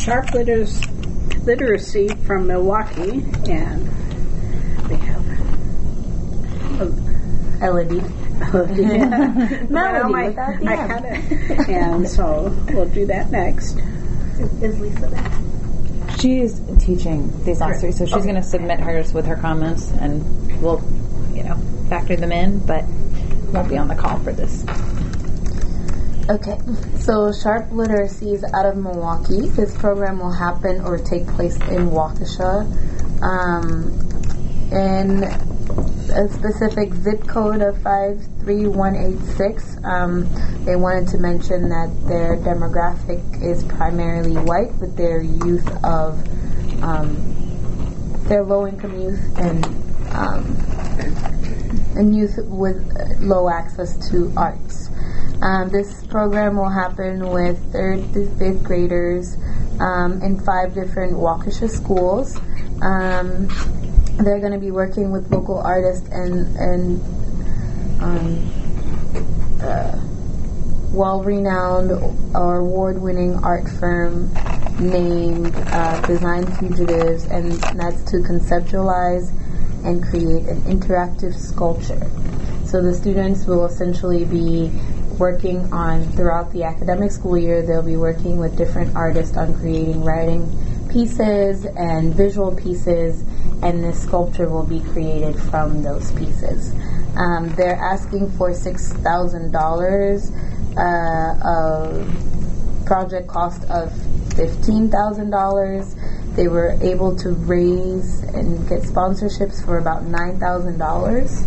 Sharp Literacy from Milwaukee, and we have Elodie. Melody without the M. And so we'll do that next. Is Lisa back? She's teaching these last three, so she's going to submit hers with her comments, and we'll, factor them in, but won't be on the call for this. Okay, so Sharp Literacy is out of Milwaukee. This program will happen or take place in Waukesha. In a specific zip code of 53186. They wanted to mention that their demographic is primarily white, with their youth of their low-income youth and youth with low access to arts. This program will happen with 3rd to 5th graders in 5 different Waukesha schools. They're going to be working with local artists and well-renowned or award-winning art firm named Design Fugitives, and that's to conceptualize and create an interactive sculpture. So the students will essentially be working on, throughout the academic school year, they'll be working with different artists on creating writing pieces and visual pieces, and this sculpture will be created from those pieces. They're asking for $6,000, a project cost of $15,000. They were able to raise and get sponsorships for about $9,000.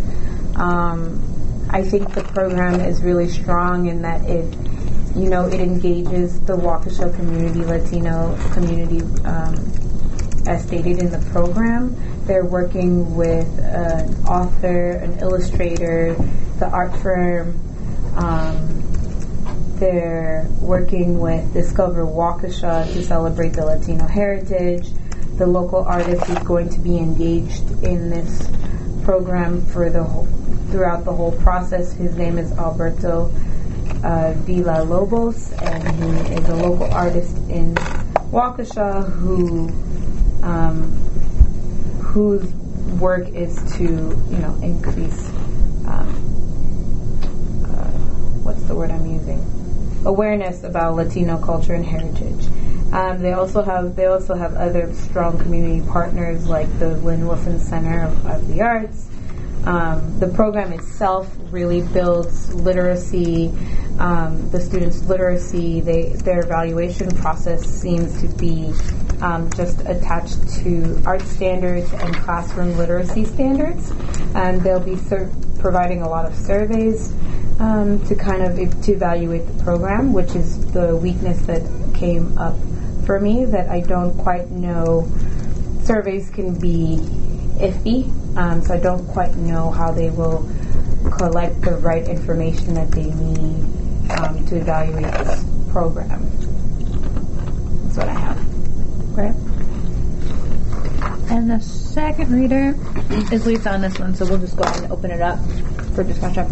I think the program is really strong in that it engages the Waukesha community, Latino community, as stated in the program. They're working with an author, an illustrator, the art firm. They're working with Discover Waukesha to celebrate the Latino heritage. The local artist is going to be engaged in this program throughout the whole process. His name is Alberto Villalobos, and he is a local artist in Waukesha whose work is to, increase, what's the word I'm using? Awareness about Latino culture and heritage. They also have other strong community partners like the Lynn Wilson Center of the Arts. The program itself really builds literacy, the students' literacy. Their evaluation process seems to be just attached to art standards and classroom literacy standards. And they'll be providing a lot of surveys to evaluate the program, which is the weakness that came up for me, that I don't quite know. Surveys can be iffy, so I don't quite know how they will collect the right information that they need to evaluate this program. That's what I have. Okay. And the second reader is Lisa on this one, so we'll just go ahead and open it up for discussion.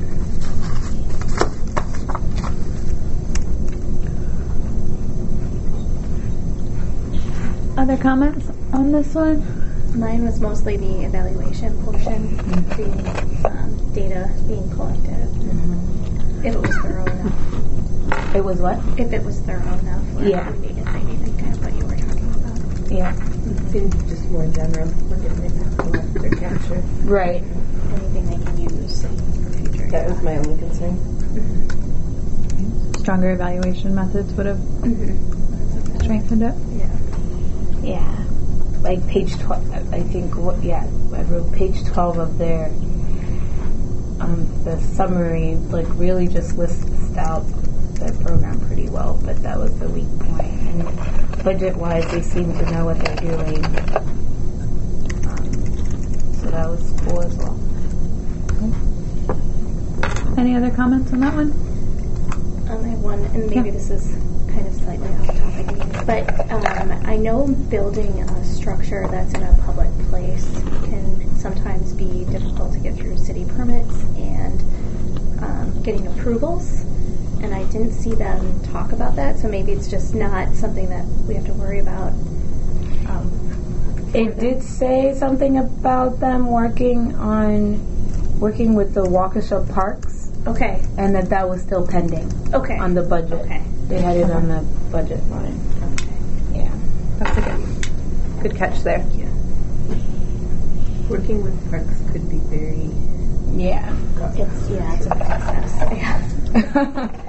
Other comments on this one? Mine was mostly the evaluation portion, the data being collected. Mm-hmm. If it was thorough enough. It was what? If it was thorough enough. Yeah. Needed, kind of what you were talking about. Yeah. Just more in general, what did they have to collect or capture? Right. Anything they can use for future. That was my only concern. Mm-hmm. Stronger evaluation methods would have strengthened it. Yeah, like page 12, I think, I wrote page 12 of their, the summary, really just lists out their program pretty well, but that was the weak point. And budget-wise, they seem to know what they're doing. So that was cool as well. Okay. Any other comments on that one? I have one, and maybe this is kind of slightly off topic, but I know building a structure that's in a public place can sometimes be difficult to get through city permits and getting approvals. and I didn't see them talk about that, so maybe it's just not something that we have to worry about. It did say something about them working with the Waukesha Parks, Okay. and that was still pending Okay. on the budget. Okay. They had it on the budget line. Okay. Yeah. That's a good catch there. Working with parks could be very Yeah. It's a process. Yeah.